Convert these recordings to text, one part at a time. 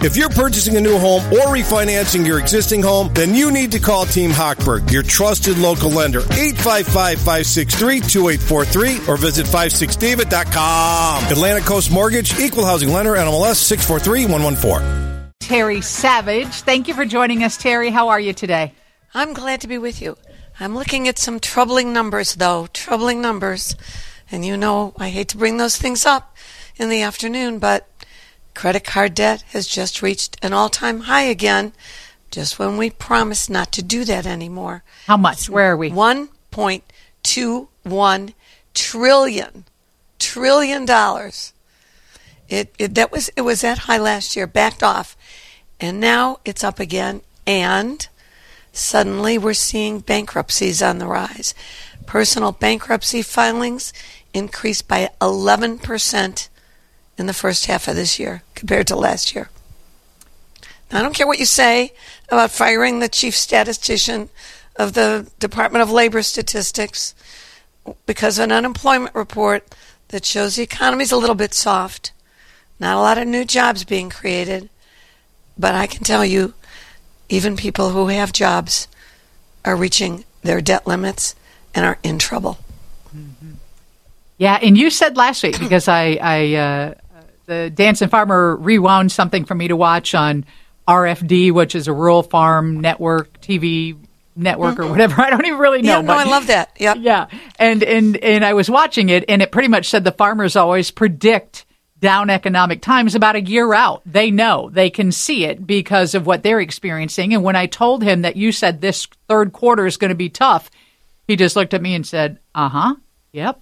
If you're purchasing a new home or refinancing your existing home, then you need to call Team Hochberg, your trusted local lender, 855-563-2843, or visit 56david.com. Atlantic Coast Mortgage, Equal Housing Lender, NMLS 643114. Terry Savage. Thank you for joining us, Terry. How are you today? I'm glad to be with you. I'm looking at some troubling numbers, though. Troubling numbers. And you know, I hate to bring those things up in the afternoon, but credit card debt has just reached an all-time high again, just when we promised not to do that anymore. How much? Where are we? $1.21 trillion. It was that high last year, backed off, and now it's up again, and suddenly we're seeing bankruptcies on the rise. Personal bankruptcy filings increased by 11% in the first half of this year compared to last year. Now, I don't care what you say about firing the chief statistician of the Department of Labor Statistics because of an unemployment report that shows the economy's a little bit soft. Not a lot of new jobs being created. But I can tell you, even people who have jobs are reaching their debt limits and are in trouble. Mm-hmm. Yeah, and you said last week, because the Danson Farmer rewound something for me to watch on RFD, which is a rural farm network, TV network or whatever. I don't even really know. Yeah, no, I love that. Yep. Yeah. And I was watching it, and it pretty much said the farmers always predict down economic times about a year out. They know. They can see it because of what they're experiencing. And when I told him that you said this third quarter is going to be tough, he just looked at me and said, yep.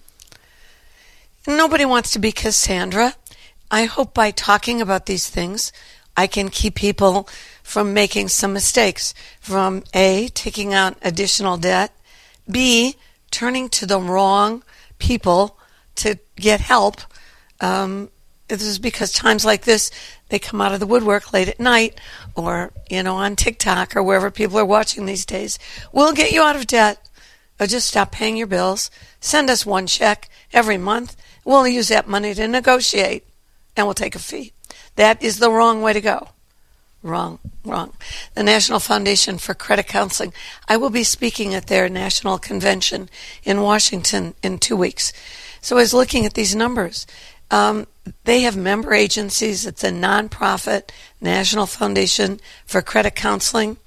Nobody wants to be Cassandra. I hope by talking about these things, I can keep people from making some mistakes, from A, taking out additional debt, B, turning to the wrong people to get help. This is because times like this, they come out of the woodwork late at night or, on TikTok or wherever people are watching these days. We'll get you out of debt. Or just stop paying your bills. Send us one check every month. We'll use that money to negotiate, and we'll take a fee. That is the wrong way to go. Wrong. The National Foundation for Credit Counseling. I will be speaking at their national convention in Washington in 2 weeks. So I was looking at these numbers. They have member agencies. It's a nonprofit National Foundation for Credit Counseling.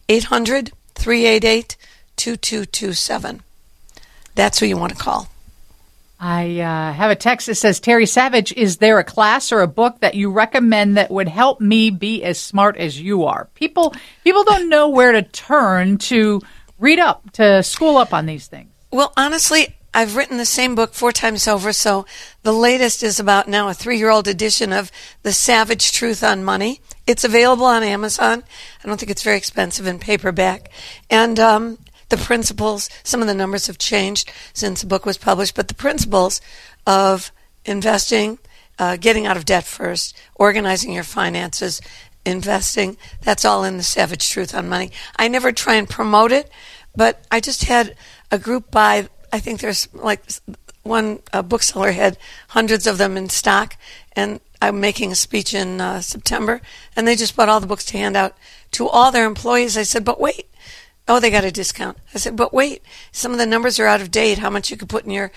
800-388-2227. That's who you want to call. I have a text that says, Terry Savage, is there a class or a book that you recommend that would help me be as smart as you are? People don't know where to turn to read up, to school up on these things. Well, honestly, I've written the same book 4 times over, so the latest is about now a 3-year-old edition of The Savage Truth on Money. It's available on Amazon. I don't think it's very expensive in paperback. And the principles, some of the numbers have changed since the book was published, but the principles of investing, getting out of debt first, organizing your finances, investing, that's all in The Savage Truth on Money. I never try and promote it, but I just had a group buy. I think there's like one bookseller had hundreds of them in stock, and I'm making a speech in September, and they just bought all the books to hand out to all their employees. I said, but wait. Oh, they got a discount. I said, but wait, some of the numbers are out of date, how much you could put in your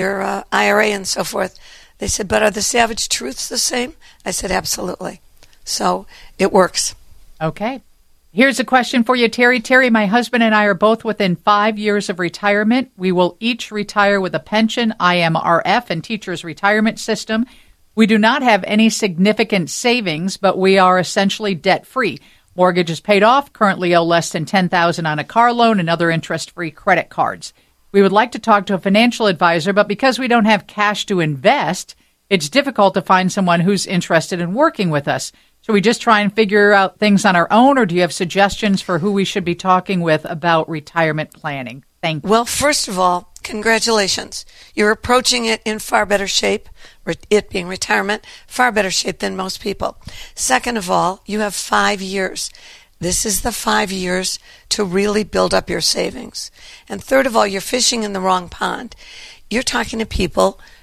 IRA and so forth. They said, but are the Savage Truths the same? I said, absolutely. So it works. Okay. Here's a question for you, Terry. Terry, my husband and I are both within 5 years of retirement. We will each retire with a pension, IMRF, and teacher's retirement system. We do not have any significant savings, but we are essentially debt-free. Mortgage is paid off, currently owe less than $10,000 on a car loan and other interest-free credit cards. We would like to talk to a financial advisor, but because we don't have cash to invest, it's difficult to find someone who's interested in working with us. Should we just try and figure out things on our own, or do you have suggestions for who we should be talking with about retirement planning? Thank you. Well, first of all, congratulations. You're approaching it in far better shape, it being retirement, far better shape than most people. Second of all, you have 5 years. This is the 5 years to really build up your savings. And third of all, you're fishing in the wrong pond. You're talking to people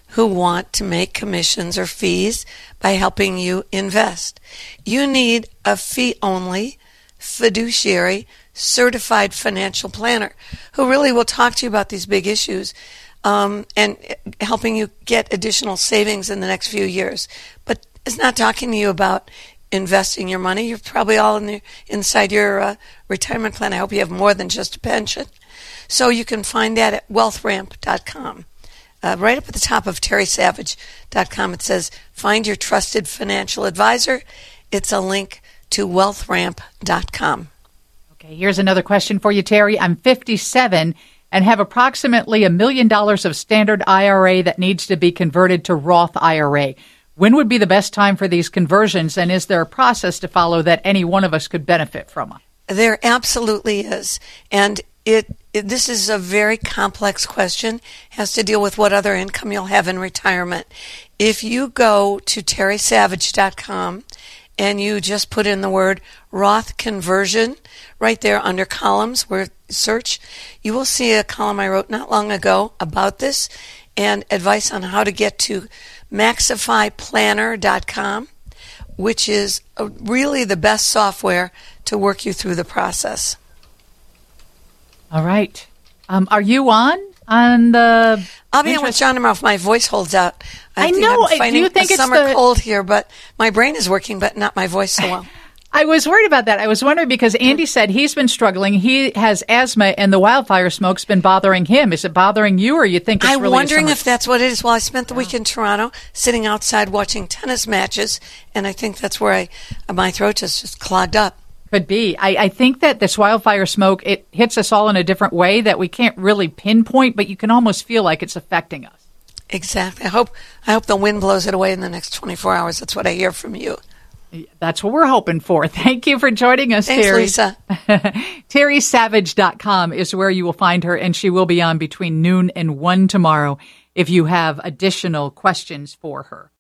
who want to make commissions or fees by helping you invest. You need a fee-only, fiduciary, certified financial planner who really will talk to you about these big issues and helping you get additional savings in the next few years. But it's not talking to you about investing your money. You're probably all inside your retirement plan. I hope you have more than just a pension. So you can find that at wealthramp.com. Right up at the top of terrysavage.com, it says, find your trusted financial advisor. It's a link to wealthramp.com. Okay, here's another question for you, Terry. I'm 57 and have approximately $1 million of standard IRA that needs to be converted to Roth IRA. When would be the best time for these conversions, and is there a process to follow that any one of us could benefit from? There absolutely is. And this is a very complex question, has to deal with what other income you'll have in retirement. If you go to terrysavage.com and you just put in the word Roth conversion right there under columns where search, you will see a column I wrote not long ago about this and advice on how to get to maxifyplanner.com, which is really the best software to work you through the process. All right. Are you on the... I'll be on with John tomorrow if my voice holds out. I know. I'm fighting Do you think a it's summer cold here, but my brain is working, but not my voice so well. I was worried about that. I was wondering because Andy said he's been struggling. He has asthma, and the wildfire smoke's been bothering him. Is it bothering you, or you think it's really... I'm wondering if that's what it is. Well, I spent the week in Toronto sitting outside watching tennis matches, and I think that's where my throat is just clogged up. Could be. I think that this wildfire smoke, it hits us all in a different way that we can't really pinpoint, but you can almost feel like it's affecting us. Exactly. I hope the wind blows it away in the next 24 hours. That's what I hear from you. That's what we're hoping for. Thank you for joining us, Thanks, Terry. Lisa. terrysavage.com is where you will find her, and she will be on between noon and 1 tomorrow if you have additional questions for her.